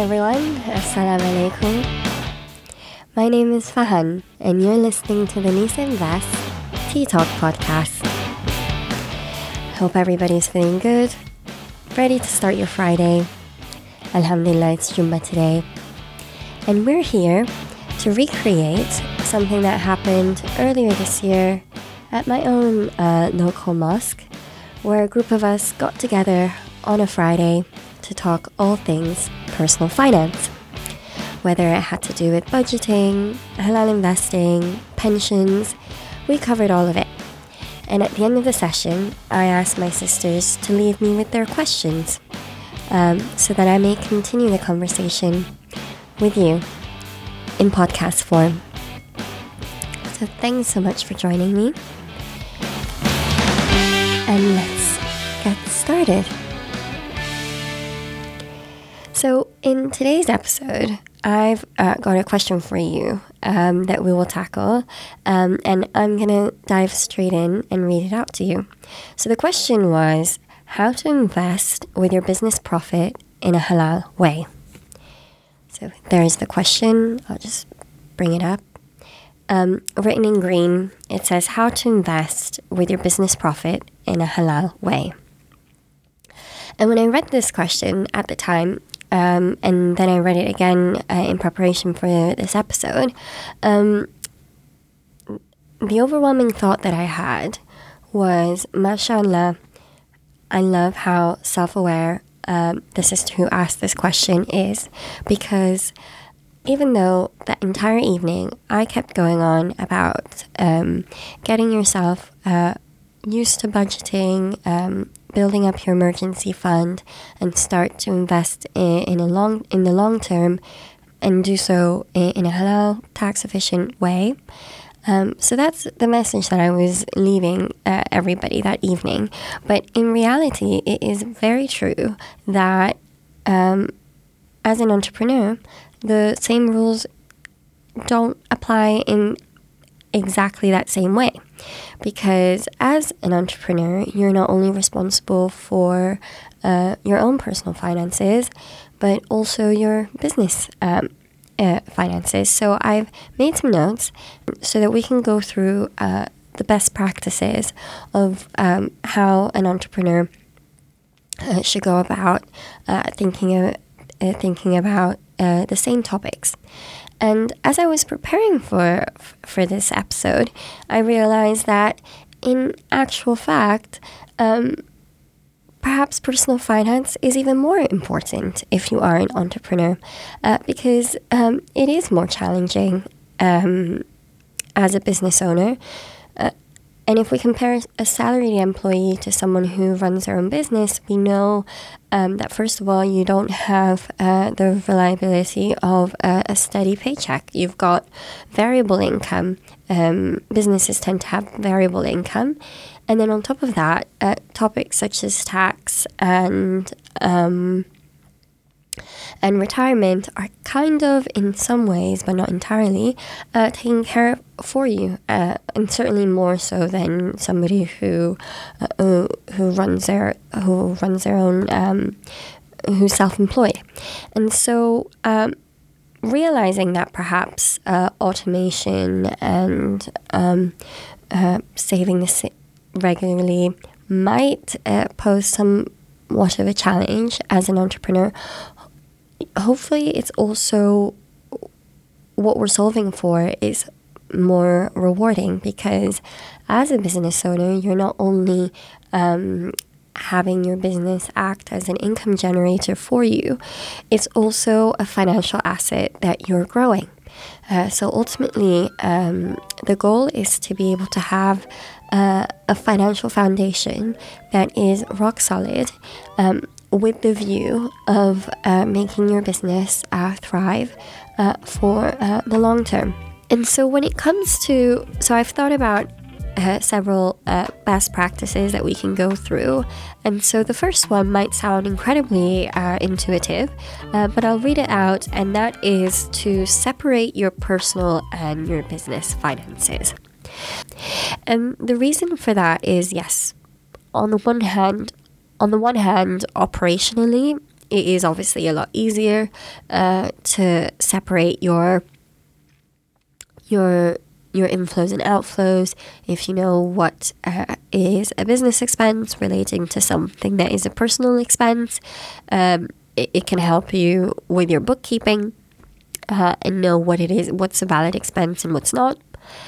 everyone, Assalamu alaikum. My name is Fahan, and you're listening to the Nisa Invest Tea Talk podcast. Hope everybody's feeling good, ready to start your Friday. Alhamdulillah, it's Jummah today. And we're here to recreate something that happened earlier this year at my own local mosque, where a group of us got together on a Friday to talk all things personal finance. Whether it had to do with budgeting, halal investing, pensions, we covered all of it. And at the end of the session, I asked my sisters to leave me with their questions so that I may continue the conversation with you in podcast form. So thanks so much for joining me. And let's get started. So in today's episode, I've got a question for you that we will tackle, and I'm going to dive straight in and read it out to you. So the question was, how to invest with your business profit in a halal way. So there's the question. I'll just bring it up. Written in green, it says, how to invest with your business profit in a halal way. And when I read this question at the time, and then I read it again in preparation for this episode, the overwhelming thought that I had was, mashallah, I love how self-aware the sister who asked this question is, because even though that entire evening I kept going on about getting yourself used to budgeting, building up your emergency fund, and start to invest in the long term, and do so in a halal, tax efficient way. So that's the message that I was leaving everybody that evening. But in reality, it is very true that as an entrepreneur, the same rules don't apply in exactly that same way. Because as an entrepreneur, you're not only responsible for your own personal finances, but also your business finances. So I've made some notes so that we can go through the best practices of how an entrepreneur should go about thinking about the same topics. And as I was preparing for this episode, I realized that in actual fact, perhaps personal finance is even more important if you are an entrepreneur, because it is more challenging as a business owner. And if we compare a salaried employee to someone who runs their own business, we know that first of all, you don't have the reliability of a steady paycheck. You've got variable income. Businesses tend to have variable income. And then on top of that, topics such as tax and retirement are kind of, in some ways, but not entirely, taken care of for you, and certainly more so than somebody who runs their own, who's self-employed. And so, realizing that perhaps automation and saving this regularly might pose somewhat of a challenge as an entrepreneur. Hopefully it's also what we're solving for is more rewarding, because as a business owner, you're not only having your business act as an income generator for you, it's also a financial asset that you're growing. So ultimately, the goal is to be able to have a financial foundation that is rock solid, with the view of making your business thrive for the long term. And so when it comes to, so I've thought about several best practices that we can go through. And so the first one might sound incredibly intuitive, but I'll read it out, and that is to separate your personal and your business finances. And the reason for that is, yes, on the one hand, operationally, it is obviously a lot easier to separate your inflows and outflows if you know what is a business expense relating to something that is a personal expense. It can help you with your bookkeeping and know what it is, what's a valid expense and what's not.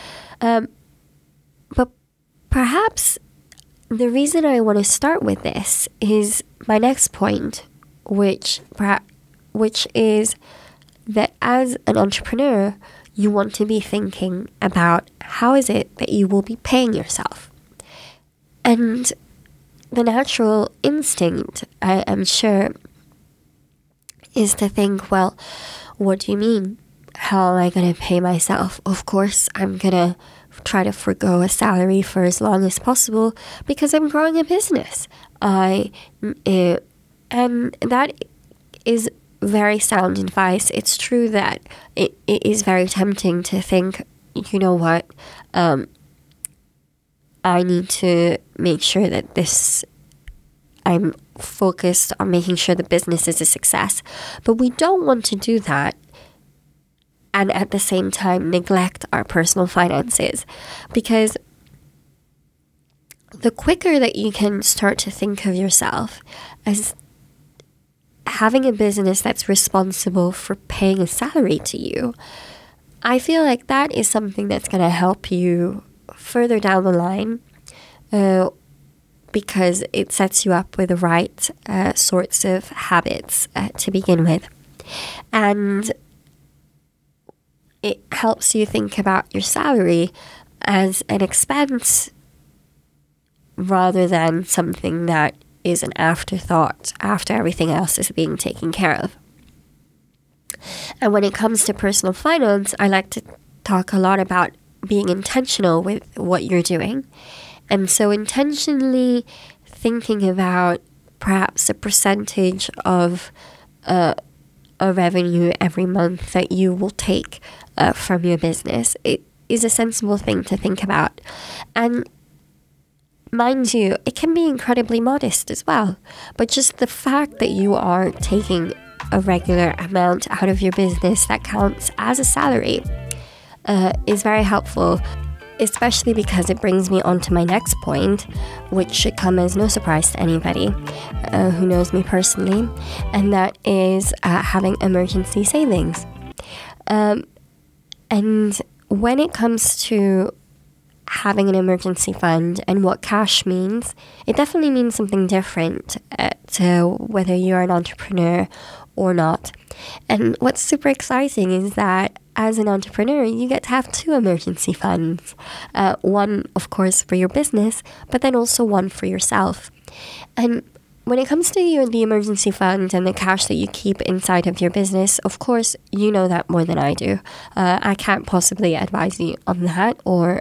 But perhaps the reason I want to start with this is my next point, which is that as an entrepreneur, you want to be thinking about how is it that you will be paying yourself. And the natural instinct, I am sure, is to think, well, what do you mean? How am I going to pay myself? Of course, I'm going to try to forgo a salary for as long as possible because I'm growing a business. And that is very sound advice. It's true that it is very tempting to think, you know what, I need to make sure that I'm focused on making sure the business is a success. But we don't want to do that and at the same time neglect our personal finances, because the quicker that you can start to think of yourself as having a business that's responsible for paying a salary to you, I feel like that is something that's going to help you further down the line, because it sets you up with the right sorts of habits to begin with. And it helps you think about your salary as an expense rather than something that is an afterthought after everything else is being taken care of. And when it comes to personal finance, I like to talk a lot about being intentional with what you're doing. And so intentionally thinking about perhaps a percentage of a revenue every month that you will take from your business, it is a sensible thing to think about. And mind you, it can be incredibly modest as well. But just the fact that you are taking a regular amount out of your business that counts as a salary is very helpful, especially because it brings me on to my next point, which should come as no surprise to anybody who knows me personally, and that is having emergency savings. And when it comes to having an emergency fund and what cash means, it definitely means something different to whether you're an entrepreneur or not. And what's super exciting is that as an entrepreneur, you get to have two emergency funds. One, of course, for your business, but then also one for yourself. And when it comes to the emergency fund and the cash that you keep inside of your business, of course, you know that more than I do. I can't possibly advise you on that, or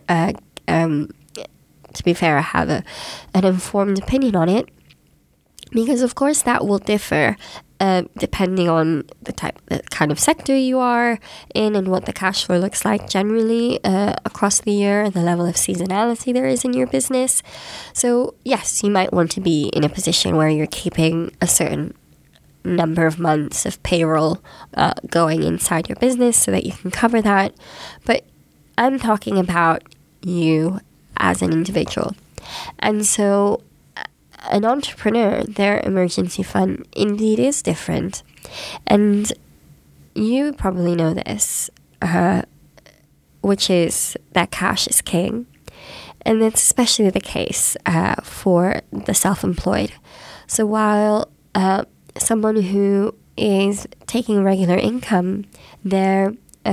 to be fair, I have an informed opinion on it, because of course that will differ depending on the kind of sector you are in and what the cash flow looks like generally across the year and the level of seasonality there is in your business. So yes, you might want to be in a position where you're keeping a certain number of months of payroll going inside your business so that you can cover that. But I'm talking about you as an individual. And so an entrepreneur, their emergency fund indeed is different. And you probably know this, which is that cash is king. And that's especially the case for the self-employed. So while someone who is taking regular income, their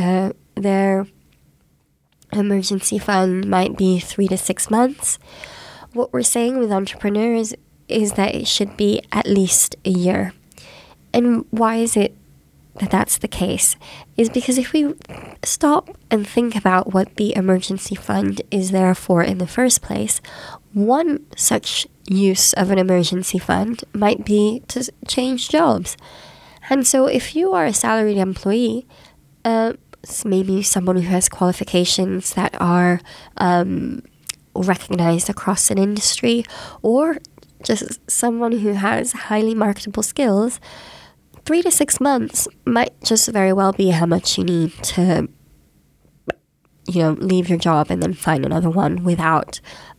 emergency fund might be 3 to 6 months. What we're saying with entrepreneurs is that it should be at least a year. And why is it that that's the case? Is because if we stop and think about what the emergency fund is there for in the first place, one such use of an emergency fund might be to change jobs. And so if you are a salaried employee, maybe someone who has qualifications that are recognized across an industry, or just someone who has highly marketable skills, 3 to 6 months might just very well be how much you need to, leave your job and then find another one without,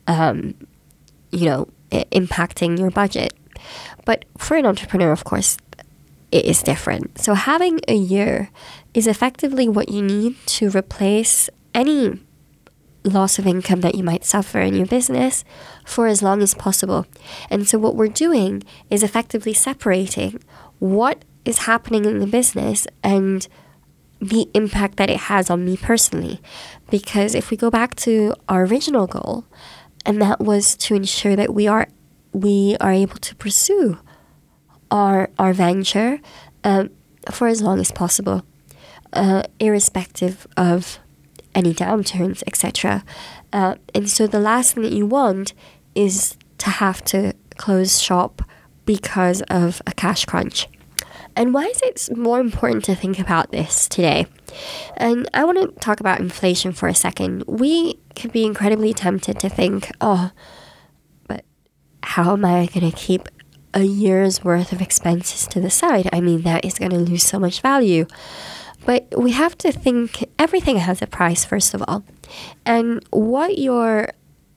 impacting your budget. But for an entrepreneur, of course, it is different. So having a year is effectively what you need to replace any loss of income that you might suffer in your business for as long as possible. And so what we're doing is effectively separating what is happening in the business and the impact that it has on me personally. Because if we go back to our original goal, and that was to ensure that we are able to pursue our venture for as long as possible, irrespective of any downturns, etc. And so the last thing that you want is to have to close shop because of a cash crunch. And why is it more important to think about this today? And I want to talk about inflation for a second. We could be incredibly tempted to think, but how am I going to keep a year's worth of expenses to the side? I mean, that is going to lose so much value. But we have to think everything has a price, first of all. And what your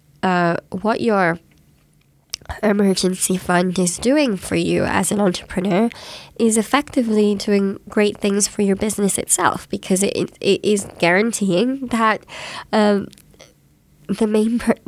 emergency fund is doing for you as an entrepreneur is effectively doing great things for your business itself, because it is guaranteeing that the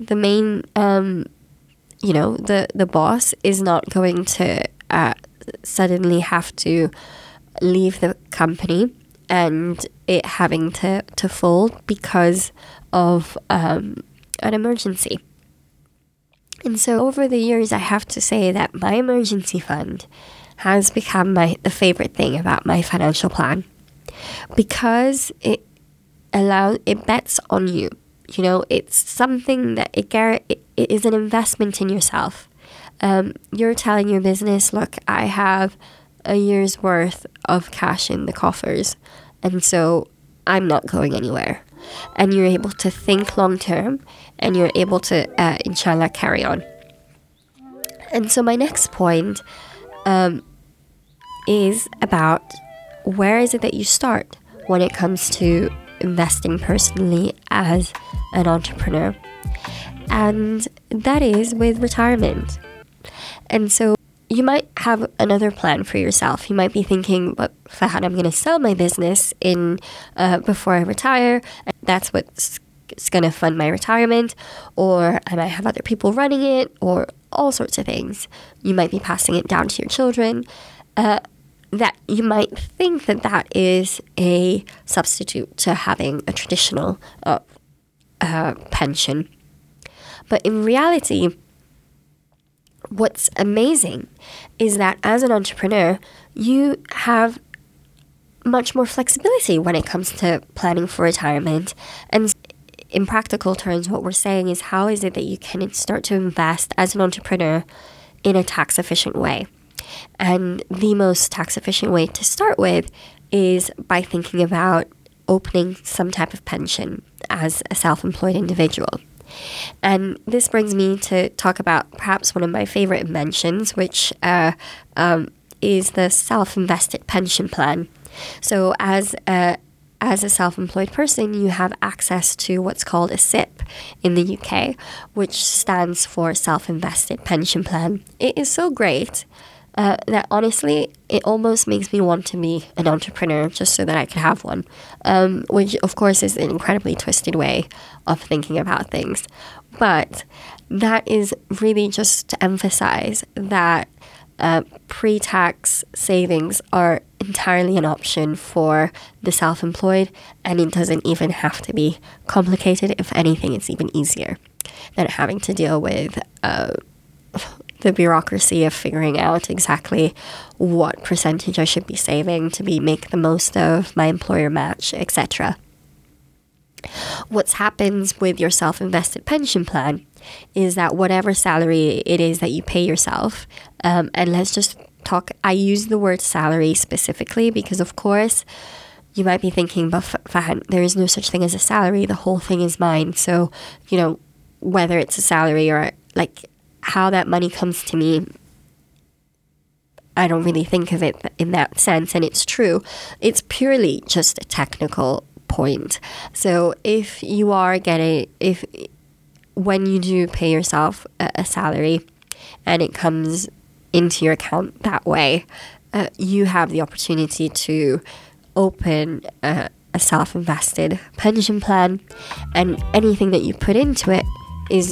boss is not going to suddenly have to leave the company and it having to fold because of an emergency. And so over the years, I have to say that my emergency fund has become the favorite thing about my financial plan, because it bets on you. It's something that it is an investment in yourself. You're telling your business, look, I have a year's worth of cash in the coffers, and so I'm not going anywhere. And you're able to think long term, and you're able to, inshallah, carry on. And so my next point is about where is it that you start when it comes to investing personally as an entrepreneur. And that is with retirement. And so you might have another plan for yourself. You might be thinking, but Fahad, I'm going to sell my business before I retire. That's what's going to fund my retirement. Or I might have other people running it, or all sorts of things. You might be passing it down to your children. That you might think that is a substitute to having a traditional pension. But in reality, what's amazing is that as an entrepreneur, you have much more flexibility when it comes to planning for retirement. And in practical terms, what we're saying is, how is it that you can start to invest as an entrepreneur in a tax-efficient way? And the most tax-efficient way to start with is by thinking about opening some type of pension as a self-employed individual. And this brings me to talk about perhaps one of my favorite inventions, which is the self-invested pension plan. So as a self-employed person, you have access to what's called a SIP in the UK, which stands for Self-Invested Pension Plan. It is so great that honestly, it almost makes me want to be an entrepreneur just so that I could have one, which of course is an incredibly twisted way of thinking about things. But that is really just to emphasize that pre-tax savings are entirely an option for the self-employed, and it doesn't even have to be complicated. If anything, it's even easier than having to deal with the bureaucracy of figuring out exactly what percentage I should be saving to make the most of my employer match, etc. What happens with your self-invested pension plan is that whatever salary it is that you pay yourself, and let's just talk, I use the word salary specifically because, of course, you might be thinking, but Fahad, there is no such thing as a salary. The whole thing is mine. So, whether it's a salary or how that money comes to me, I don't really think of it in that sense, and it's true. It's purely just a technical point. So when you do pay yourself a salary and it comes into your account that way, you have the opportunity to open a self-invested pension plan, and anything that you put into it is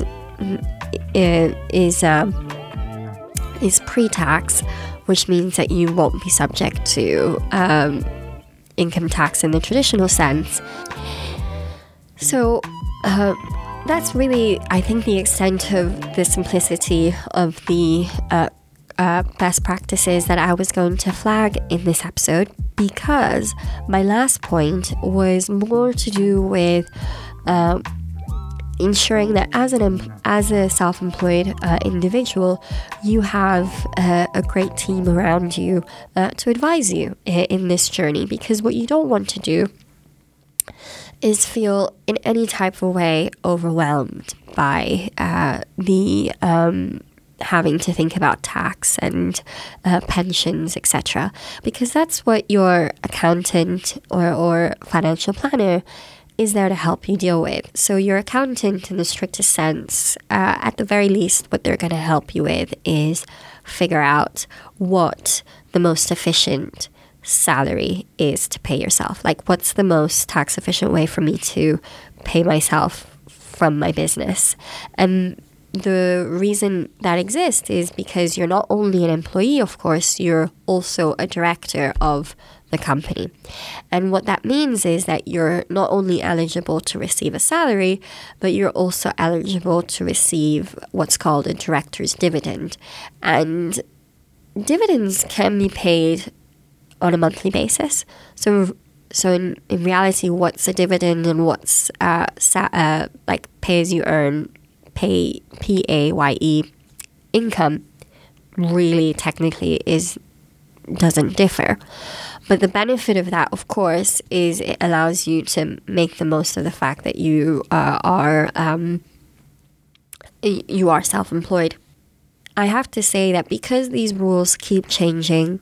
pre-tax, which means that you won't be subject to income tax in the traditional sense. So that's really, I think, the extent of the simplicity of the best practices that I was going to flag in this episode, because my last point was more to do with ensuring that as a self-employed individual, you have a great team around you to advise you in this journey. Because what you don't want to do is feel in any type of way overwhelmed by the having to think about tax and pensions, etc. Because that's what your accountant or financial planner is there to help you deal with. So your accountant, in the strictest sense, at the very least, what they're going to help you with is figure out what the most efficient salary is to pay yourself. Like, what's the most tax efficient way for me to pay myself from my business? And the reason that exists is because you're not only an employee, of course, you're also a director of the company. And what that means is that you're not only eligible to receive a salary, but you're also eligible to receive what's called a director's dividend. And dividends can be paid on a monthly basis. So in reality, what's a dividend and what's like pay as you earn, PAYE income, really technically doesn't differ. But the benefit of that, of course, is it allows you to make the most of the fact that you are self-employed. I have to say that because these rules keep changing,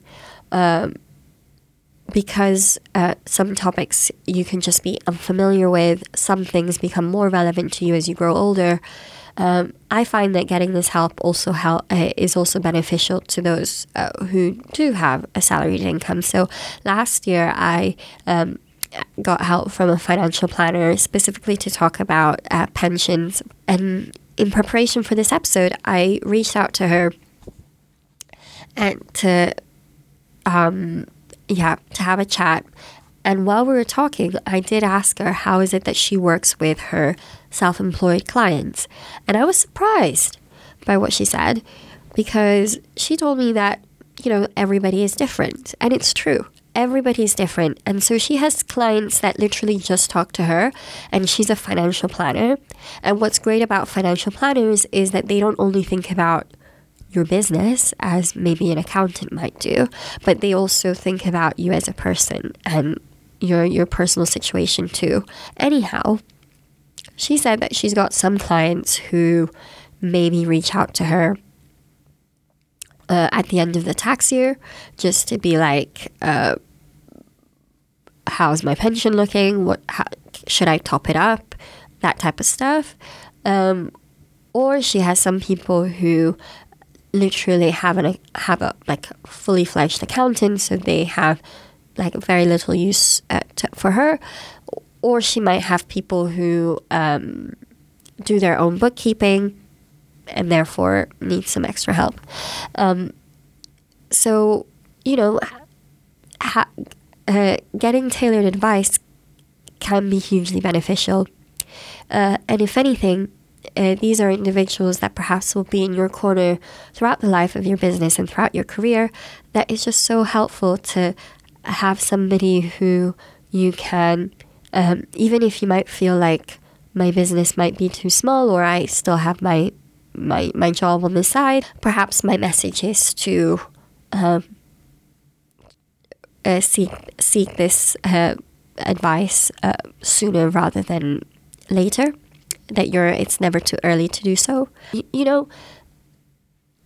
because some topics you can just be unfamiliar with, some things become more relevant to you as you grow older, I find that getting this help is also beneficial to those who do have a salaried income. So last year I got help from a financial planner specifically to talk about pensions. And in preparation for this episode, I reached out to her and to have a chat. And while we were talking, I did ask her how is it that she works with her self-employed clients. And I was surprised by what she said, because she told me that, everybody is different. And it's true. Everybody is different. And so she has clients that literally just talk to her, and she's a financial planner. And what's great about financial planners is that they don't only think about your business as maybe an accountant might do, but they also think about you as a person and your personal situation too. Anyhow, she said that she's got some clients who maybe reach out to her at the end of the tax year just to be like, how's my pension looking? Should I top it up? That type of stuff. Or she has some people who literally have a fully fledged accountant, so they have like very little use for her. Or she might have people who do their own bookkeeping and therefore need some extra help. So, getting tailored advice can be hugely beneficial. And if anything, these are individuals that perhaps will be in your corner throughout the life of your business and throughout your career. That is just so helpful to have somebody who you can, even if you might feel like my business might be too small, or I still have my job on the side, perhaps my message is to seek this advice sooner rather than later. That it's never too early to do so.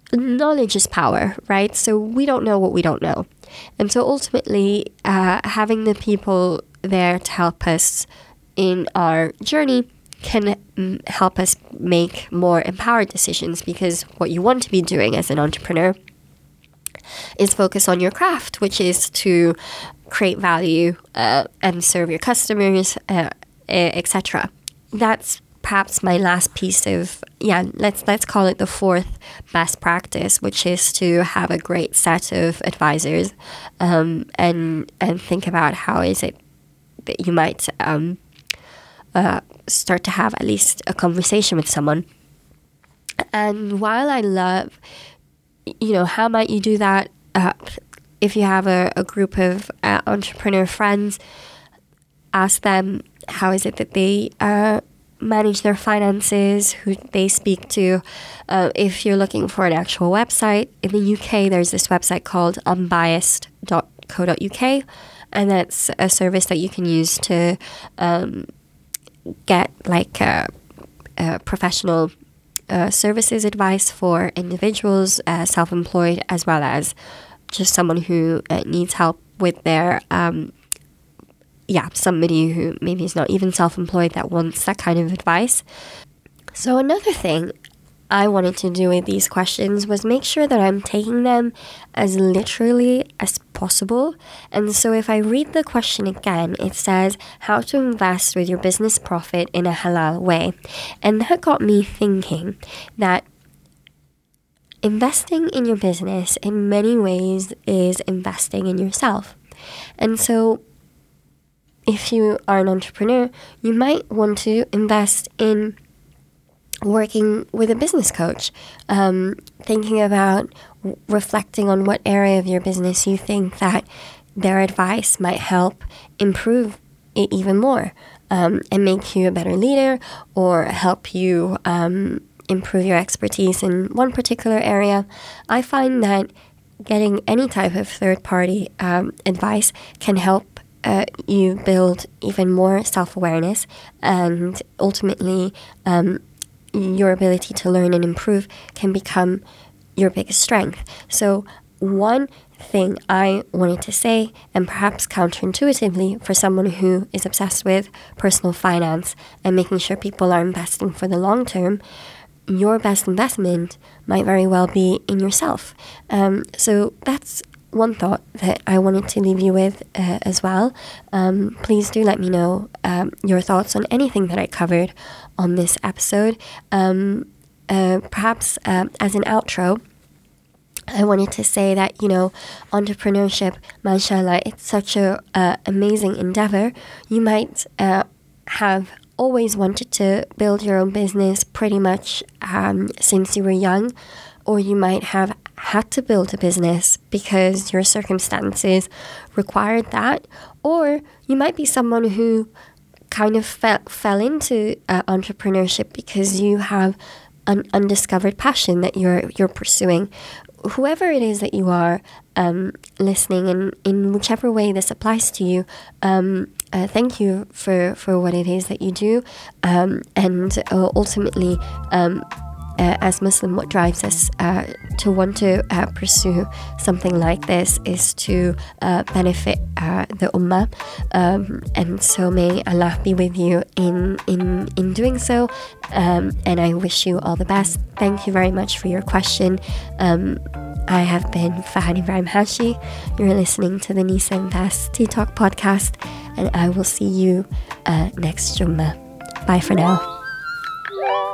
knowledge is power, right? So we don't know what we don't know. And so ultimately, having the people there to help us in our journey can help us make more empowered decisions, because what you want to be doing as an entrepreneur is focus on your craft, which is to create value and serve your customers, etc. That's perhaps my last piece of, let's call it the fourth best practice, which is to have a great set of advisors, and think about how is it that you might start to have at least a conversation with someone. And while I love, how might you do that? If you have a group of entrepreneur friends, ask them how is it that they manage their finances, who they speak to. If you're looking for an actual website, in the UK there's this website called unbiased.co.uk, and that's a service that you can use to get professional services advice for individuals, self-employed, as well as just someone who needs help with their somebody who maybe is not even self-employed that wants that kind of advice. So another thing I wanted to do with these questions was make sure that I'm taking them as literally as possible. And so if I read the question again, it says how to invest with your business profit in a halal way. And that got me thinking that investing in your business in many ways is investing in yourself. And so if you are an entrepreneur, you might want to invest in working with a business coach, thinking about reflecting on what area of your business you think that their advice might help improve it even more, and make you a better leader, or help you improve your expertise in one particular area. I find that getting any type of third-party advice can help you build even more self-awareness, and ultimately your ability to learn and improve can become your biggest strength. So one thing I wanted to say, and perhaps counterintuitively for someone who is obsessed with personal finance and making sure people are investing for the long term, your best investment might very well be in yourself. So that's one thought that I wanted to leave you with as well. Please do let me know your thoughts on anything that I covered on this episode. Perhaps as an outro, I wanted to say that, entrepreneurship, mashallah, it's such a amazing endeavor. You might have always wanted to build your own business pretty much since you were young, or you might have had to build a business because your circumstances required that, or you might be someone who kind of fell into entrepreneurship because you have an undiscovered passion that you're pursuing. Whoever it is that you are listening, and in whichever way this applies to you, thank you for what it is that you do, and ultimately, as Muslim, what drives us to want to pursue something like this is to benefit the ummah, and so may Allah be with you in doing so, and I wish you all the best. Thank you very much for your question. I have been Fahad Ibrahim Hashi. You're listening to the Nisa Invest Tea Talk podcast, and I will see you next Jummah. Bye for now.